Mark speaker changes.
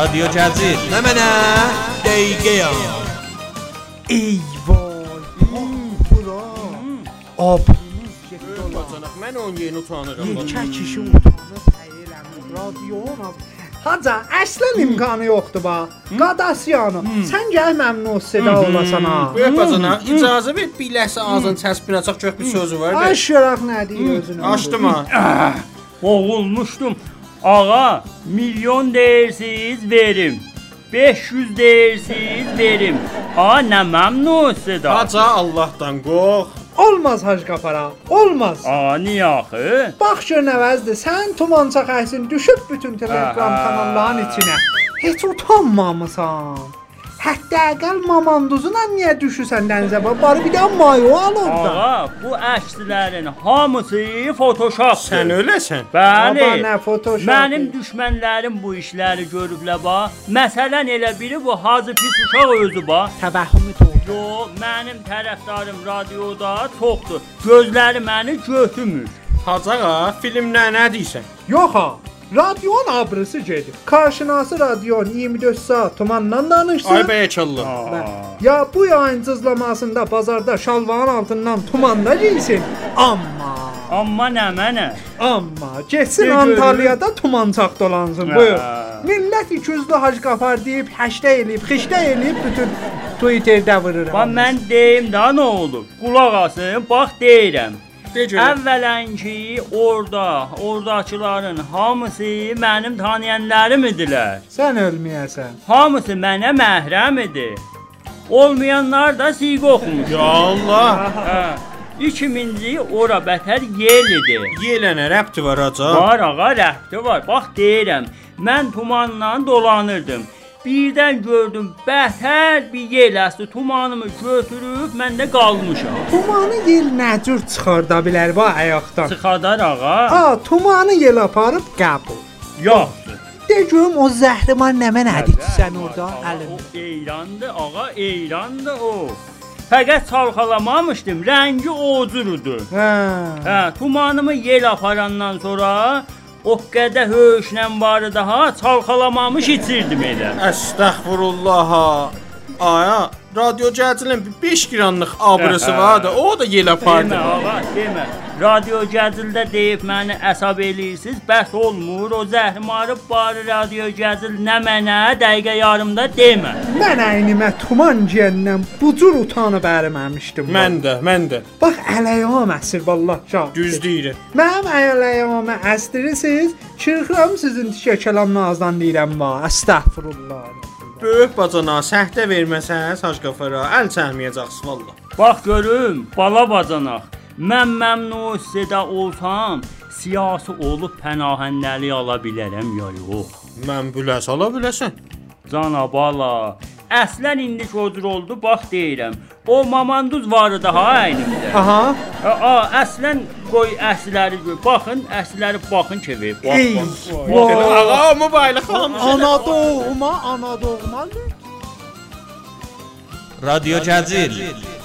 Speaker 1: رادیو جزیل
Speaker 2: نه منه دیگه
Speaker 3: ای وای برا آبرومuz getdi ola.
Speaker 2: Bacanaq, mən onun yerini utanıram.
Speaker 3: Yekə kişi utanıb əyiləm. Radiyona. Haca, əslən imkanı yoxdur ba. Qadasyanı. Sən gəl məmnun seda olasan ha.
Speaker 2: Buyur bacanaq, icazə ver biləsə ağzını çəspinəcək çox bir sözü var.
Speaker 3: Aşıraq nə deyir özünə?
Speaker 2: Açdım ha.
Speaker 4: Boğulmuşdum. Ağa, milyon deyirsiz verim. 500 deyirsiz verim. Ağa, nə məmnunsun da.
Speaker 2: Haca Allahdan qorx.
Speaker 3: Olmaz Hacı Qapara. Olmaz.
Speaker 4: Ağa, niyə axı?
Speaker 3: Bax gör nəvəzdir. Sən tumança xəsin düşüb bütün Telegram kanalların içinə. Heç utanmamısan. Hətta əqəl mamanduzuna niyə düşürsən dənizə? Barı bir də mayo al orada.
Speaker 4: Ağa, bu əkslərin hamısı Photoshopdur.
Speaker 2: Sən öləsən.
Speaker 4: Bəli.
Speaker 3: Baba, nə Photoshop?
Speaker 4: Mənim düşmənlərim bu işləri görüblər ba. Məsələn elə biri bu Hacı pis uşaq özü ba.
Speaker 3: Təvəhhümü doğru.
Speaker 4: Yo, mənim tərəfdarım radioda çoxdur. Gözləri məni götürmür.
Speaker 2: Hacağa, filmlə nə deyirsən?
Speaker 3: Yox ha. Radionun abrısı gedir. Karşınası radyon 24 saat tumandan danışsın.
Speaker 2: Ay bəyəkallah.
Speaker 3: Ya bu yayın cızlamasında bazarda şalvarın altından tumanda giysin.
Speaker 4: Amma nə mənə?
Speaker 3: Amma getsin
Speaker 4: Ne
Speaker 3: Antalya'da tumancaq dolansın. Buyur.
Speaker 4: Ha.
Speaker 3: Millət 200'lü Hacı Qapar deyib, həşdə eləyib, xişdə eləyib bütün Twitterdə vurur.
Speaker 4: Bax mən deyim də nə olub? Qulaq asın, bax deyirəm.
Speaker 2: De görüm.
Speaker 4: Əvvələn ki, oradakıların hamısı mənim tanıyanlarım idilər.
Speaker 3: Sən ölməyəsən.
Speaker 4: Hamısı mənə məhrəm idi. Olmayanlar da siğə oxumuş.
Speaker 2: Ya Allah.
Speaker 4: Hə. 2000-ci ora bətər yel idi.
Speaker 2: Yelənə rəbti var haca.
Speaker 4: Var ağa, rəfti var. Bax deyirəm, mən tumanla dolanırdım. Birdən gördüm, bətər bir yel əsdi, tumanımı götürüb, mən də qalmışam.
Speaker 3: Tumanı yel nə cür çıxarda bilər va ayaqdan?
Speaker 4: Çıxadar ağa.
Speaker 3: Ha, tumanı yel aparıb qəbul.
Speaker 4: Yoxdur.
Speaker 3: De görüm o zəhriman nə mənə sən orada əlində.
Speaker 4: O eyrandı ağa, eyrandı o. Fəqət çalxalamamışdım, rəngi ocurudu. Hə, tumanımı yel aparandan sonra o qədər höşlə varı daha çalxalamamış içirdim elə.
Speaker 2: Əstəğfurullah. Aya, radyo cəhcilin 5 granlıq abrısı var da, o da yel apardı.
Speaker 4: Demə ağa, demə. Radio Gəzildə deyib məni əsab eləyirsiniz, bəs olmur. O zəhrimarı barı Radio Gəzil nə mənə dəqiqə yarımda demə.
Speaker 3: Mən əynimə tuman giyəndən bu cür utanıb əriməmişdim.
Speaker 2: Mən də.
Speaker 3: Bax ələyam əsir vallah can.
Speaker 2: Düz deyirəm.
Speaker 3: Mənim ələyamı əstirirsiniz, çırxıram sizin tikə kəlamın ağızdan deyirəm va. Əstəğfurullah.
Speaker 2: Böyük bacana, səhtə verməsəniz Hacı Qapara, əl çəkməyəcəksiniz vallah.
Speaker 4: Bax görüm, bala bacanaq. Mən məmnun seda olsam, siyasi olub pənahəndəlik ala bilərəm ya yox.
Speaker 2: Mən biləs ala biləsən.
Speaker 4: Cana bala, əslən indi çodur oldu, bax deyirəm. O mamanduz vardı daha əynimdə.
Speaker 3: Aha.
Speaker 4: Əslən qoy əsləri gör. Baxın, əsləri baxın ki,
Speaker 3: Ey,
Speaker 4: bax.
Speaker 2: Ağa, mobaylı xalım.
Speaker 3: Ana doğma.
Speaker 1: رادیو جزیل